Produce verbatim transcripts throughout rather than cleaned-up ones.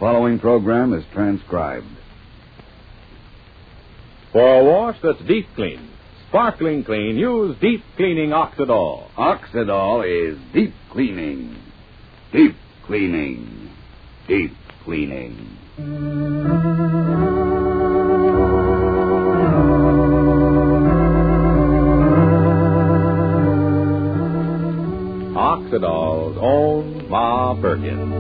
following program is transcribed. For a wash that's deep clean, sparkling clean, use Deep Cleaning Oxidol. Oxidol is deep cleaning. Deep cleaning. Deep cleaning. Oxidol's own Ma Perkins.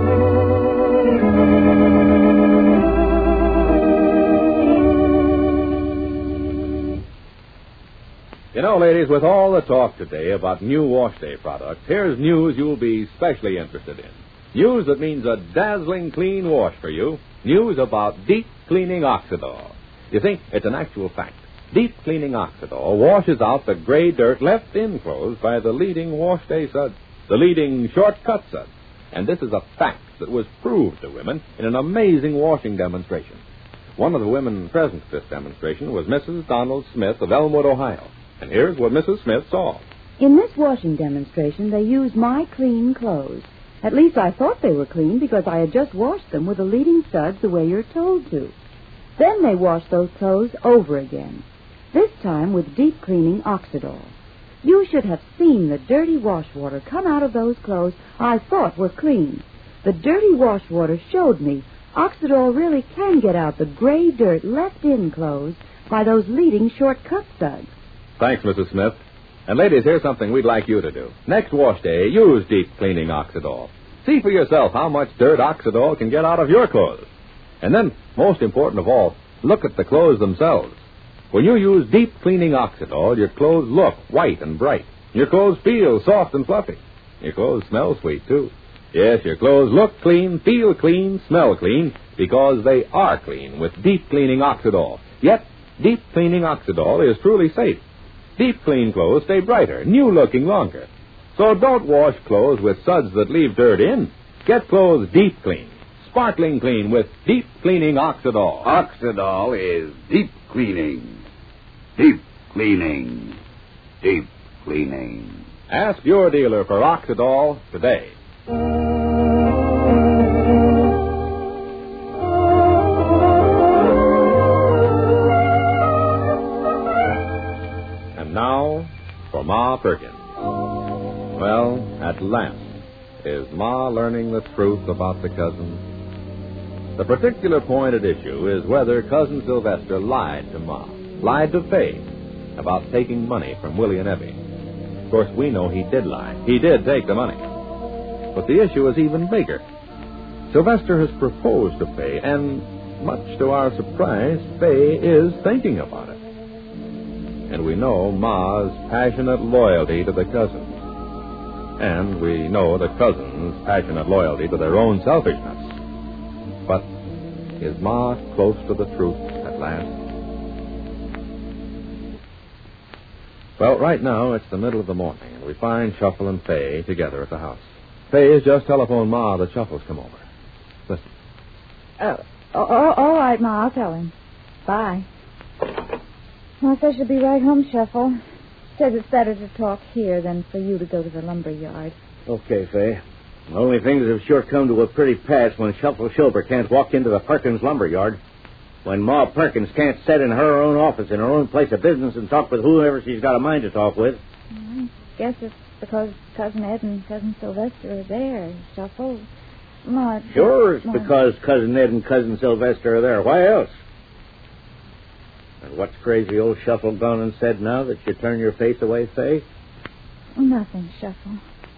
You know, ladies, with all the talk today about new wash day products, here's news you'll be especially interested in. News that means a dazzling clean wash for you. News about Deep Cleaning Oxidol. You see, it's an actual fact. Deep Cleaning Oxidol washes out the gray dirt left in clothes by the leading wash day suds, the leading shortcut suds. And this is a fact that was proved to women in an amazing washing demonstration. One of the women present at this demonstration was Missus Donald Smith of Elmwood, Ohio. And here's what Missus Smith saw. In this washing demonstration, they used my clean clothes. At least I thought they were clean because I had just washed them with the leading suds the way you're told to. Then they washed those clothes over again, this time with Deep Cleaning Oxidol. You should have seen the dirty wash water come out of those clothes I thought were clean. The dirty wash water showed me Oxidol really can get out the gray dirt left in clothes by those leading shortcut suds. Thanks, Missus Smith. And ladies, here's something we'd like you to do. Next wash day, use Deep Cleaning Oxidol. See for yourself how much dirt Oxidol can get out of your clothes. And then, most important of all, look at the clothes themselves. When you use Deep Cleaning Oxidol, your clothes look white and bright. Your clothes feel soft and fluffy. Your clothes smell sweet, too. Yes, your clothes look clean, feel clean, smell clean, because they are clean with Deep Cleaning Oxidol. Yet, Deep Cleaning Oxidol is truly safe. Deep clean clothes stay brighter, new-looking longer. So don't wash clothes with suds that leave dirt in. Get clothes deep clean, sparkling clean with Deep Cleaning Oxidol. Oxidol is deep cleaning. Deep cleaning. Deep cleaning. Ask your dealer for Oxidol today. Now, for Ma Perkins. Well, at last, is Ma learning the truth about the cousins? The particular point at issue is whether Cousin Sylvester lied to Ma, lied to Fay, about taking money from Willie and Evie. Of course, we know he did lie. He did take the money. But the issue is even bigger. Sylvester has proposed to Fay, and much to our surprise, Fay is thinking about it. And we know Ma's passionate loyalty to the cousins. And we know the cousins' passionate loyalty to their own selfishness. But is Ma close to the truth at last? Well, right now it's the middle of the morning, and we find Shuffle and Fay together at the house. Fay has just telephoned Ma that Shuffle's come over. Listen. Oh, oh, all right, Ma, I'll tell him. Bye. Well, I should be right home, Shuffle. Says it's better to talk here than for you to go to the lumber yard. Okay, Fay. The only things have sure come to a pretty pass when Shuffle Shilber can't walk into the Perkins lumber yard. When Ma Perkins can't sit in her own office in her own place of business and talk with whoever she's got a mind to talk with. I guess it's because Cousin Ed and Cousin Sylvester are there, Shuffle. Ma... Sure, it's Ma... because Cousin Ed and Cousin Sylvester are there. Why else? And what's crazy old Shuffle gone and said now that you turn your face away, Fay? Nothing, Shuffle.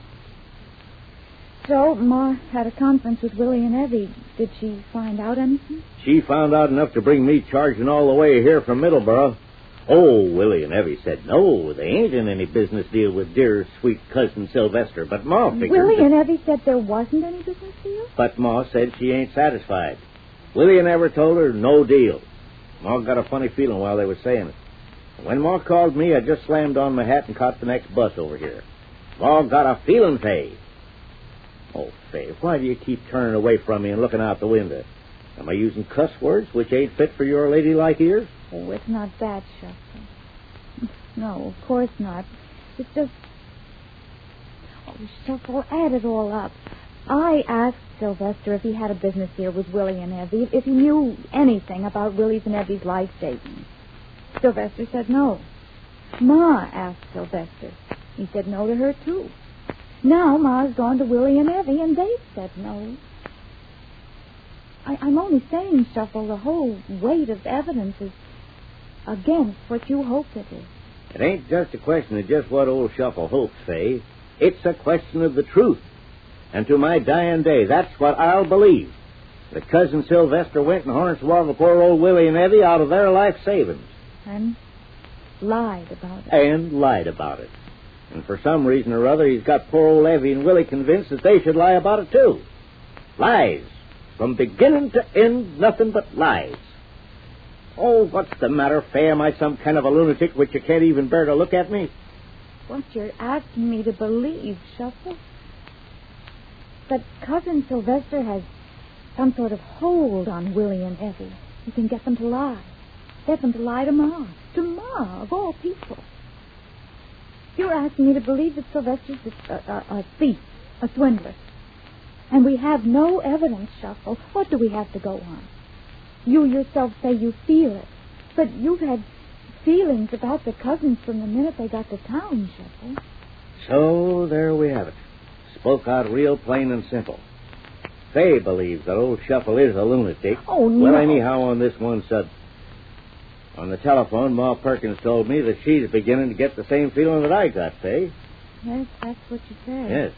So, Ma had a conference with Willie and Evie. Did she find out anything? She found out enough to bring me charging all the way here from Middleborough. Oh, Willie and Evie said no, they ain't in any business deal with dear, sweet Cousin Sylvester. But Ma figured... Willie that... and Evie said there wasn't any business deal? But Ma said she ain't satisfied. Willie never told her no deal. Ma got a funny feeling while they were saying it. When Ma called me, I just slammed on my hat and caught the next bus over here. Ma got a feeling, Fay. Oh, Fay, why do you keep turning away from me and looking out the window? Am I using cuss words which ain't fit for your ladylike ears? Oh, it's not that, Shuffle. No, of course not. It's just... Oh, Shuffle, add it all up. I asked Sylvester if he had a business here with Willie and Evie, if he knew anything about Willie's and Evie's life savings. Sylvester said no. Ma asked Sylvester. He said no to her, too. Now Ma's gone to Willie and Evie, and they've said no. I, I'm only saying, Shuffle, the whole weight of evidence is against what you hope it is. It ain't just a question of just what old Shuffle hopes, Fay. It's a question of the truth. And to my dying day, that's what I'll believe. That Cousin Sylvester went and hornswoggled poor old Willie and Evie out of their life savings. And lied about it. And lied about it. And for some reason or other, he's got poor old Evie and Willie convinced that they should lie about it, too. Lies. From beginning to end, nothing but lies. Oh, what's the matter, Fay? Am I some kind of a lunatic which you can't even bear to look at me? What you're asking me to believe, Shuffle, that Cousin Sylvester has some sort of hold on Willie and Evie. He can get them to lie. Get them to lie to Ma. To Ma, of all people. You're asking me to believe that Sylvester's a, a, a thief, a swindler. And we have no evidence, Shuffle. What do we have to go on? You yourself say you feel it. But you've had feelings about the cousins from the minute they got to town, Shuffle. So there we have it. Spoke out real plain and simple. Fay believes that old Shuffle is a lunatic. Oh, no. Well, anyhow, on this one sub... On the telephone, Ma Perkins told me that she's beginning to get the same feeling that I got, Fay. Yes, that's what you said. Yes.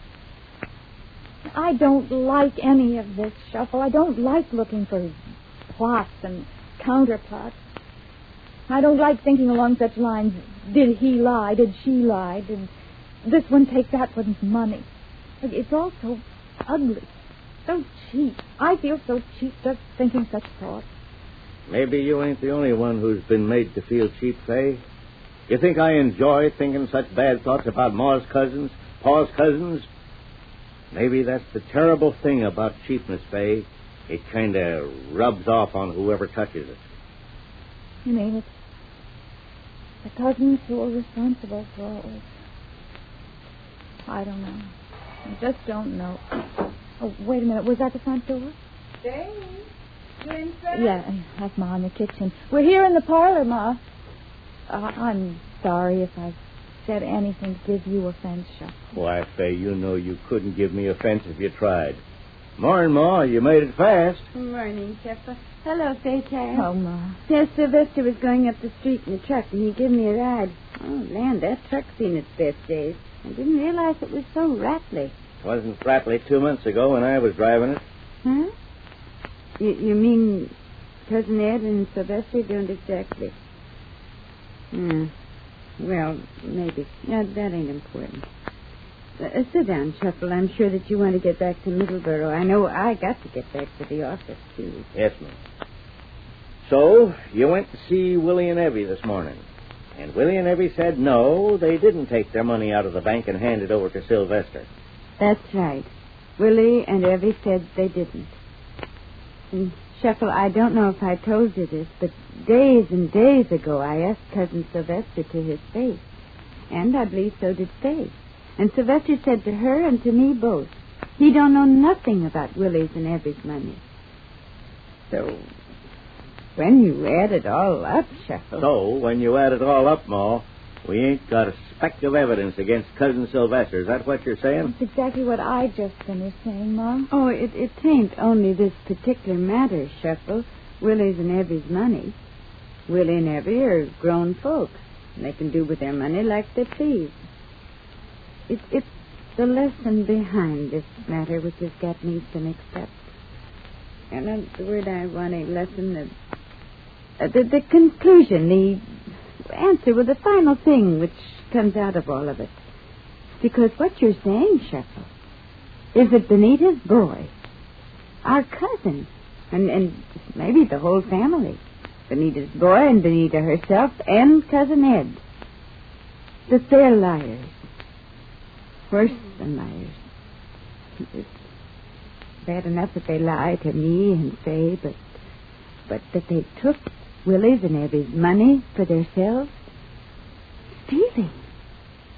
I don't like any of this, Shuffle. I don't like looking for plots and counterplots. I don't like thinking along such lines. Did he lie? Did she lie? Did this one take that one's money? It's all so ugly, so cheap. I feel so cheap just thinking such thoughts. Maybe you ain't the only one who's been made to feel cheap, Fay. You think I enjoy thinking such bad thoughts about Ma's cousins, Pa's cousins? Maybe that's the terrible thing about cheapness, Fay. It kind of rubs off on whoever touches it. You mean it's the cousins who are responsible for all this? I don't know. I just don't know. Oh, wait a minute. Was that the front door? Dave, you inside? Yeah, that's Ma in the kitchen. We're here in the parlor, Ma. Uh, I'm sorry if I've said anything to give you offense, Shuffle. Why, Fay, you know you couldn't give me offense if you tried. Morning, Ma. You made it fast. Morning, Shepard. Hello, Fairchild. Oh, Ma. Yes, Sylvester was going up the street in a truck, and he gave me a ride. Oh, land, that truck's seen its best days. I didn't realize it was so rattly. It wasn't rattly two months ago when I was driving it. Huh? You, you mean Cousin Ed and Sylvester don't exactly... Hmm. Well, maybe. That, that ain't important. Uh, sit down, Shuffle. I'm sure that you want to get back to Middleborough. I know I got to get back to the office, too. Yes, ma'am. So, you went to see Willie and Evie this morning. And Willie and Evie said no, they didn't take their money out of the bank and hand it over to Sylvester. That's right. Willie and Evie said they didn't. And, Shuffle, I don't know if I told you this, but days and days ago I asked Cousin Sylvester to his face. And I believe so did Faye. And Sylvester said to her and to me both, he don't know nothing about Willie's and Evie's money. So, when you add it all up, Shuffle... So, when you add it all up, Ma, we ain't got a speck of evidence against Cousin Sylvester. Is that what you're saying? That's exactly what I just finished saying, Ma. Oh, it, it ain't only this particular matter, Shuffle. Willie's and Evie's money. Willie and Evie are grown folks. And they can do with their money like they please. It, it's the lesson behind this matter which has got me so mixed up. And that's the word I want, a lesson, the, uh, the, the conclusion, the answer with the final thing which comes out of all of it. Because what you're saying, Shuffle, is that Benita's boy, our cousin, and, and maybe the whole family, Benita's boy and Benita herself and Cousin Ed, that they're liars. Worse than liars. It's bad enough that they lie to me and Faye, but but that they took Willie's and Evie's money for themselves. Stealing.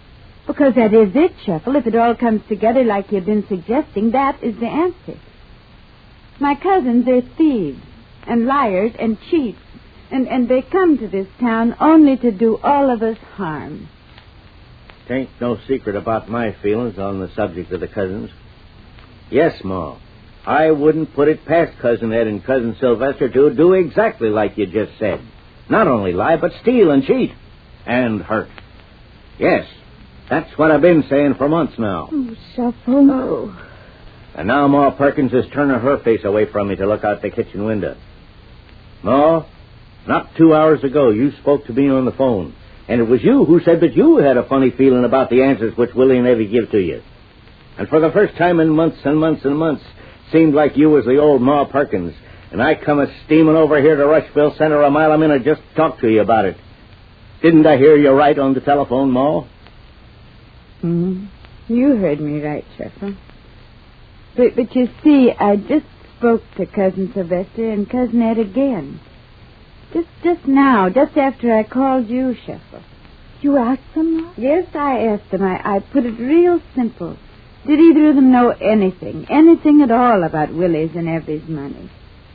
Because that is it, Shuffle. If it all comes together like you've been suggesting, that is the answer. My cousins are thieves and liars and cheats, and, and they come to this town only to do all of us harm. Tain't no secret about my feelings on the subject of the cousins. Yes, Ma, I wouldn't put it past Cousin Ed and Cousin Sylvester to do exactly like you just said. Not only lie, but steal and cheat. And hurt. Yes, that's what I've been saying for months now. Oh, Shuffle. Oh. And now Ma Perkins is turning her face away from me to look out the kitchen window. Ma, not two hours ago you spoke to me on the phone, and it was you who said that you had a funny feeling about the answers which Willie and Evie give to you. And for the first time in months and months and months, seemed like you was the old Ma Perkins, and I come a steaming over here to Rushville Center a mile a minute just to talk to you about it. Didn't I hear you right on the telephone, Ma? Mm-hmm. You heard me right, Shuffle. But, but you see, I just spoke to Cousin Sylvester and Cousin Ed again. Just just now, just after I called you, Shuffle. You asked them, Ma? Yes, I asked them. I, I put it real simple. Did either of them know anything, anything at all about Willie's and Evie's money?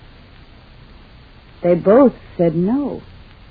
They both said no.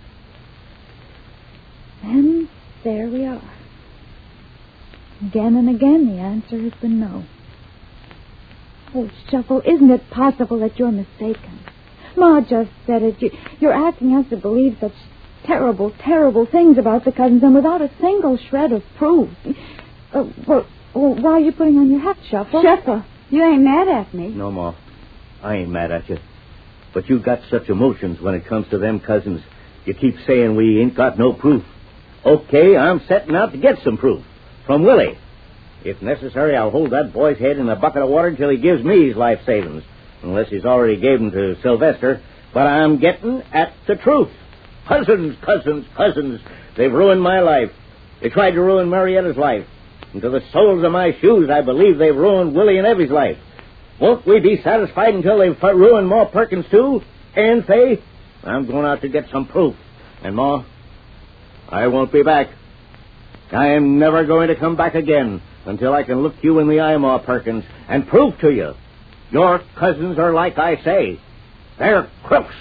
And there we are. Again and again, the answer has been no. Oh, Shuffle, isn't it possible that you're mistaken? Ma just said it. You, you're asking us to believe such terrible, terrible things about the cousins and without a single shred of proof. Uh, well, well, why are you putting on your hat, Shuffle? Shuffle, you ain't mad at me. No, Ma. I ain't mad at you. But you got such emotions when it comes to them cousins. You keep saying we ain't got no proof. Okay, I'm setting out to get some proof. From Willie. If necessary, I'll hold that boy's head in a bucket of water until he gives me his life savings. Unless he's already gave them to Sylvester. But I'm getting at the truth. Cousins, cousins, cousins. They've ruined my life. They tried to ruin Marietta's life. And to the soles of my shoes, I believe they've ruined Willie and Evie's life. Won't we be satisfied until they've ruined Ma Perkins, too? And Faye? I'm going out to get some proof. And, Ma, I won't be back. I am never going to come back again until I can look you in the eye, Ma Perkins, and prove to you your cousins are like I say. They're crooks.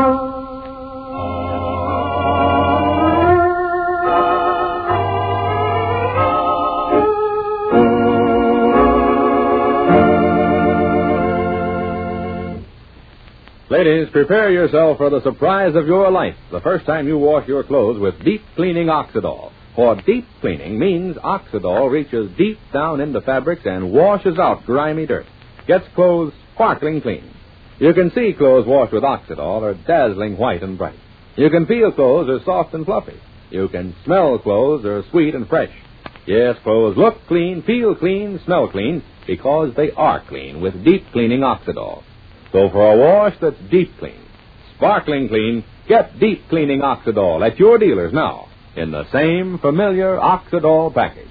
Ladies, prepare yourself for the surprise of your life the first time you wash your clothes with deep cleaning Oxidol. For deep cleaning means Oxidol reaches deep down into fabrics and washes out grimy dirt. Gets clothes sparkling clean. You can see clothes washed with Oxidol are dazzling white and bright. You can feel clothes are soft and fluffy. You can smell clothes are sweet and fresh. Yes, clothes look clean, feel clean, smell clean, because they are clean with deep cleaning Oxidol. So for a wash that's deep clean, sparkling clean, get deep cleaning Oxidol at your dealers now in the same familiar Oxidol package.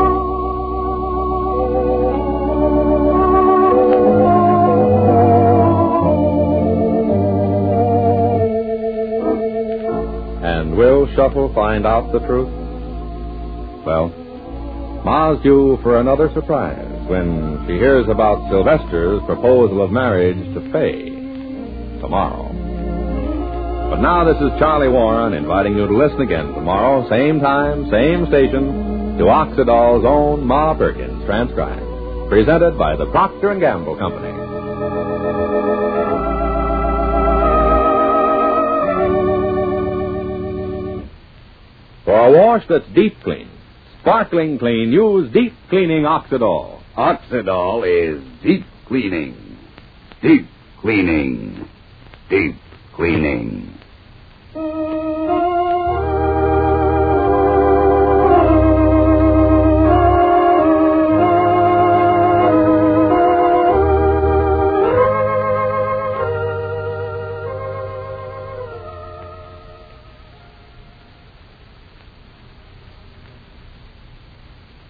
And will Shuffle find out the truth? Well, Ma's due for another surprise when she hears about Sylvester's proposal of marriage to Faye tomorrow. But now this is Charlie Warren inviting you to listen again tomorrow, same time, same station, to Oxidol's own Ma Perkins transcribed, presented by the Procter and Gamble Company. For a wash that's deep clean, sparkling clean, use deep cleaning Oxidol. Oxidol is deep cleaning. Deep cleaning. Deep cleaning.